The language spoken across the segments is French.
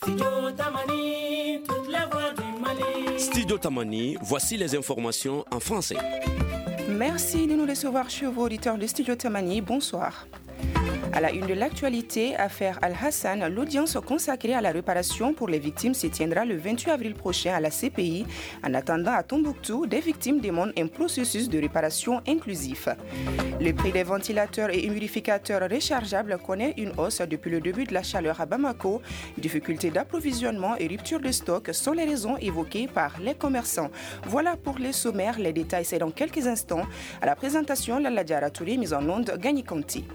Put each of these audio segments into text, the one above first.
Studio Tamani, voici les informations en français. Merci de nous recevoir chez vos auditeurs de Studio Tamani. Bonsoir. À la une de l'actualité, affaire Al-Hassan, l'audience consacrée à la réparation pour les victimes se tiendra le 28 avril prochain à la CPI. En attendant, à Tombouctou, des victimes demandent un processus de réparation inclusif. Le prix des ventilateurs et humidificateurs rechargeables connaît une hausse depuis le début de la chaleur à Bamako. Difficultés d'approvisionnement et rupture de stock sont les raisons évoquées par les commerçants. Voilà pour les sommaires. Les détails, c'est dans quelques instants. À la présentation, Lala Diara Touré, mise en onde, Gagny Conti.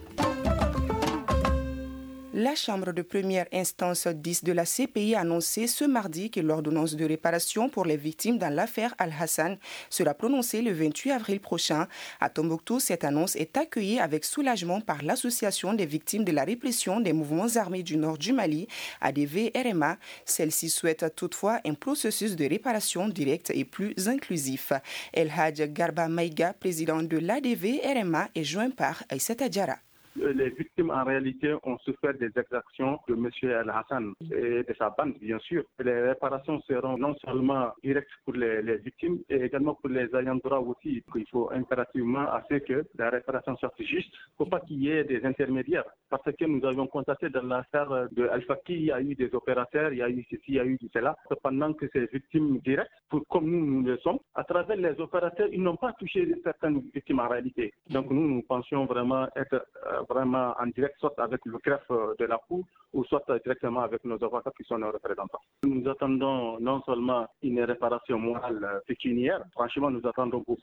La Chambre de première instance 10 de la CPI a annoncé ce mardi que l'ordonnance de réparation pour les victimes dans l'affaire Al-Hassan sera prononcée le 28 avril prochain. À Tombouctou, cette annonce est accueillie avec soulagement par l'Association des victimes de la répression des mouvements armés du nord du Mali, ADV-RMA. Celle-ci souhaite toutefois un processus de réparation direct et plus inclusif. El Hadj Garba Maïga, président de l'ADV-RMA, est joint par Aïssata Diarra. Les victimes, en réalité, ont souffert des exactions de M. Al-Hassan et de sa bande, bien sûr. Les réparations seront non seulement directes pour les victimes, et également pour les ayants droit aussi. Il faut impérativement afin que la réparation soit juste. Il ne faut pas qu'il y ait des intermédiaires. Parce que nous avions constaté dans l'affaire de Al-Faki, il y a eu des opérateurs, il y a eu ceci, il y a eu cela. Pendant que ces victimes directes, comme nous le sommes, à travers les opérateurs, ils n'ont pas touché certaines victimes en réalité. Donc nous pensions vraiment être vraiment en direct, soit avec le greffe de la Cour ou soit directement avec nos avocats qui sont nos représentants. Nous attendons non seulement une réparation morale pécuniaire, franchement nous attendons beaucoup.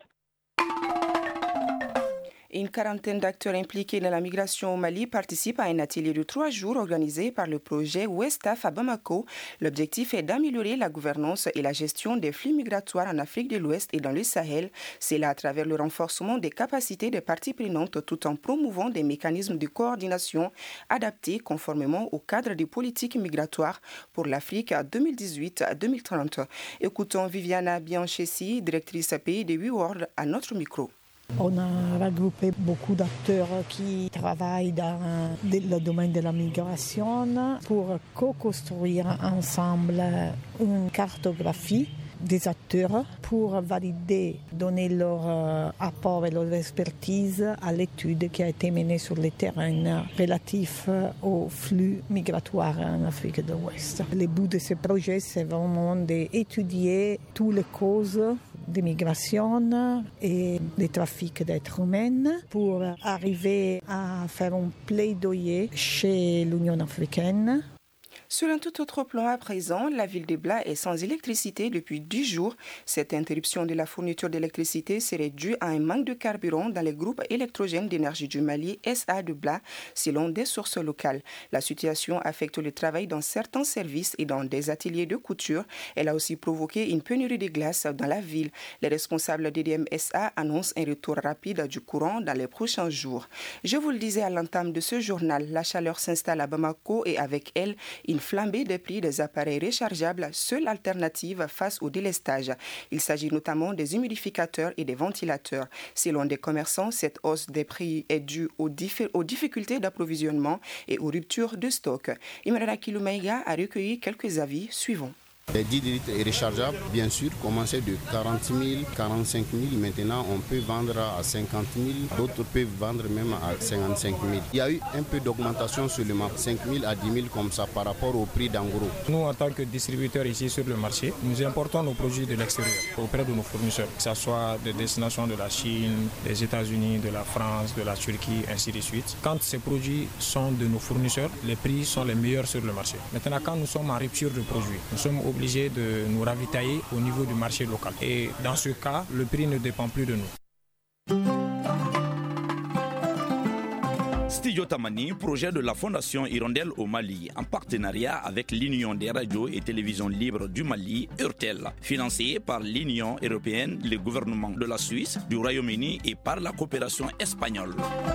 Une quarantaine d'acteurs impliqués dans la migration au Mali participent à un atelier de 3 jours organisé par le projet Ouestaf à Bamako. L'objectif est d'améliorer la gouvernance et la gestion des flux migratoires en Afrique de l'Ouest et dans le Sahel. C'est là à travers le renforcement des capacités des parties prenantes tout en promouvant des mécanismes de coordination adaptés conformément au cadre des politiques migratoires pour l'Afrique 2018-2030. Écoutons Viviana Bianchessi, directrice pays de WeWorld, à notre micro. On a regroupé beaucoup d'acteurs qui travaillent dans le domaine de la migration pour co-construire ensemble une cartographie des acteurs pour valider, donner leur apport et leur expertise à l'étude qui a été menée sur le terrain relatif aux flux migratoires en Afrique de l'Ouest. Le but de ce projet, c'est vraiment d'étudier toutes les causes de migration et des trafics d'êtres humains pour arriver à faire un plaidoyer chez l'Union africaine. Sur un tout autre plan à présent, la ville de Bla est sans électricité depuis 10 jours. Cette interruption de la fourniture d'électricité serait due à un manque de carburant dans les groupes électrogènes d'énergie du Mali, SA de Bla, selon des sources locales. La situation affecte le travail dans certains services et dans des ateliers de couture. Elle a aussi provoqué une pénurie de glace dans la ville. Les responsables d'EDM SA annoncent un retour rapide du courant dans les prochains jours. Je vous le disais à l'entame de ce journal, la chaleur s'installe à Bamako et avec elle, une flambée des prix des appareils rechargeables, seule alternative face au délestage. Il s'agit notamment des humidificateurs et des ventilateurs. Selon des commerçants, cette hausse des prix est due aux difficultés d'approvisionnement et aux ruptures de stock. Imrana Kiloumaïga a recueilli quelques avis suivants. Les 10 litres rechargeables, bien sûr, commençaient de 40 000, 45 000. Maintenant, on peut vendre à 50 000. D'autres peuvent vendre même à 55 000. Il y a eu un peu d'augmentation seulement, 5 000 à 10 000 comme ça par rapport au prix d'en gros. Nous, en tant que distributeurs ici sur le marché, nous importons nos produits de l'extérieur auprès de nos fournisseurs, que ce soit des destinations de la Chine, des États-Unis, de la France, de la Turquie, ainsi de suite. Quand ces produits sont de nos fournisseurs, les prix sont les meilleurs sur le marché. Maintenant, quand nous sommes en rupture de produits, nous sommes obligés de nous ravitailler au niveau du marché local. Et dans ce cas, le prix ne dépend plus de nous. Studio Tamani, projet de la Fondation Hirondelle au Mali, en partenariat avec l'Union des radios et télévisions libres du Mali, URTEL, financé par l'Union européenne, le gouvernement de la Suisse, du Royaume-Uni et par la coopération espagnole.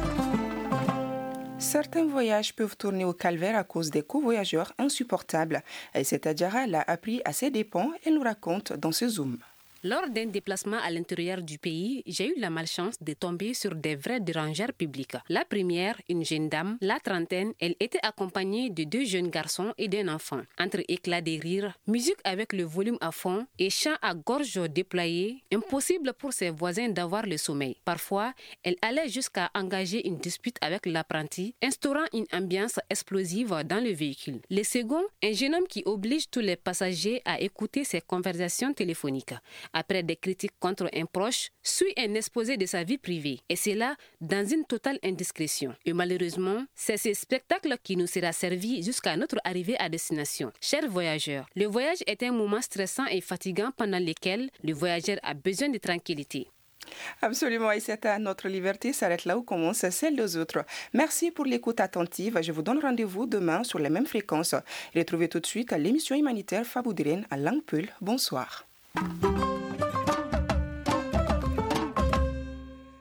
Certains voyages peuvent tourner au calvaire à cause des covoyageurs insupportables. Aïssata Diarra l'a appris à ses dépens et nous raconte dans ce Zoom. Lors d'un déplacement à l'intérieur du pays, j'ai eu la malchance de tomber sur des vrais dérangeurs publics. La première, une jeune dame, la trentaine, elle était accompagnée de 2 jeunes garçons et d'un enfant. Entre éclats de rire, musique avec le volume à fond et chants à gorge déployée, impossible pour ses voisins d'avoir le sommeil. Parfois, elle allait jusqu'à engager une dispute avec l'apprenti, instaurant une ambiance explosive dans le véhicule. Le second, un jeune homme qui oblige tous les passagers à écouter ses conversations téléphoniques. Après des critiques contre un proche, suit un exposé de sa vie privée. Et c'est là, dans une totale indiscrétion. Et malheureusement, c'est ce spectacle qui nous sera servi jusqu'à notre arrivée à destination. Chers voyageurs, le voyage est un moment stressant et fatigant pendant lequel le voyageur a besoin de tranquillité. Absolument, et c'est à notre liberté s'arrête là où commence celle des autres. Merci pour l'écoute attentive. Je vous donne rendez-vous demain sur les mêmes fréquences. Retrouvez tout de suite l'émission humanitaire Faboudirène à langue peul. Bonsoir.